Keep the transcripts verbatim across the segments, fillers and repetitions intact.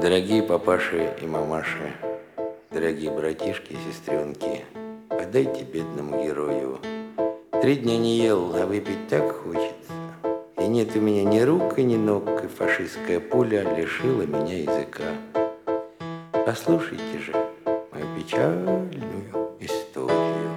Дорогие папаши и мамаши, дорогие братишки и сестренки, отдайте бедному герою. Три дня не ел, а выпить так хочется. И нет у меня ни рук, ни ног, и фашистская пуля лишила меня языка. Послушайте же мою печальную историю.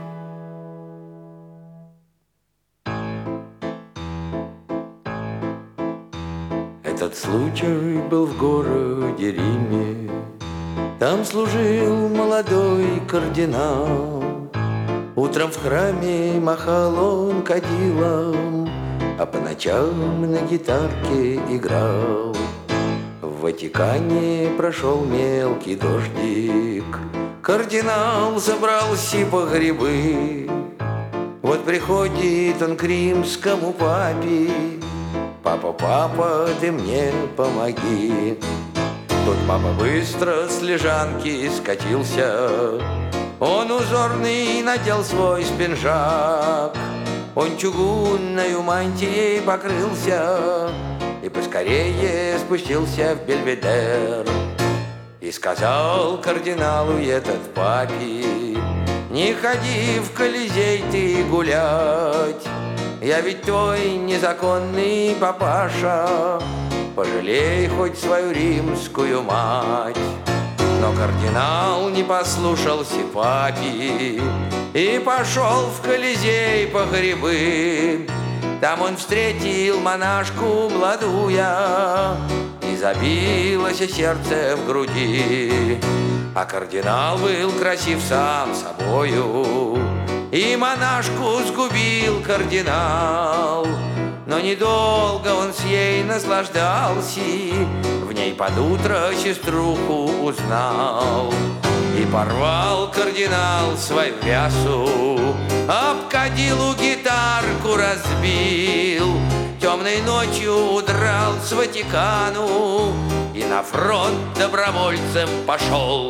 Этот случай был в городе Риме. Там служил молодой кардинал. Утром в храме махал он кадилом, а по ночам на гитарке играл. В Ватикане прошел мелкий дождик. Кардинал собрался по грибы. Вот приходит он к римскому папе: «Папа, папа, ты мне помоги». Тут папа быстро с лежанки скатился. Он узорный надел свой спинжак. Он чугунною мантией покрылся и поскорее спустился в Бельведер. И сказал кардиналу этот папе: «Не ходи в Колизей ты гулять, я ведь твой незаконный папаша, пожалей хоть свою римскую мать». Но кардинал не послушался папи и пошел в Колизей по грибы. Там он встретил монашку молодую, и забилось сердце в груди. А кардинал был красив сам собою, и монашку сгубил кардинал. Но недолго он с ей наслаждался, в ней под утро сеструху узнал. И порвал кардинал свою рясу, об кадилу гитарку разбил. Темной ночью удрал с Ватикану и на фронт добровольцем пошел.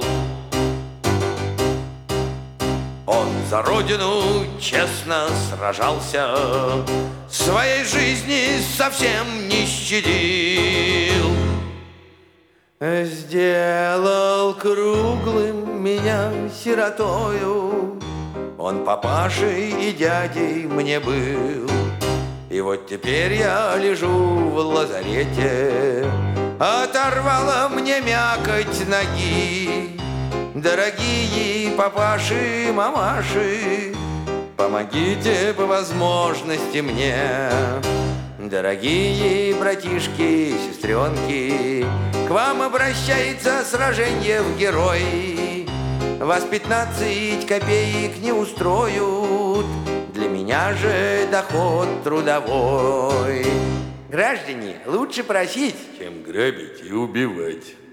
Он за родину честно сражался, своей жизни совсем не щадил. Сделал круглым меня сиротою, он папашей и дядей мне был. И вот теперь я лежу в лазарете, оторвала мне мякоть ноги. Дорогие папаши, мамаши, помогите по возможности мне. Дорогие братишки, сестренки, к вам обращается сражение в герой. Вас пятнадцать копеек не устроят, для меня же доход трудовой. Граждане, лучше просить, чем грабить и убивать.